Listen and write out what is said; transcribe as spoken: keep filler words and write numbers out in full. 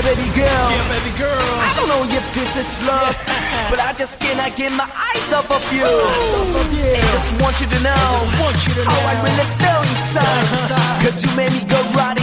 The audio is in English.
baby girl. Yeah, baby girl. I don't know if this is love, but I just cannot get my eyes off of you. And just want you to know Want you to how I know. really feel inside. Cause you made me go right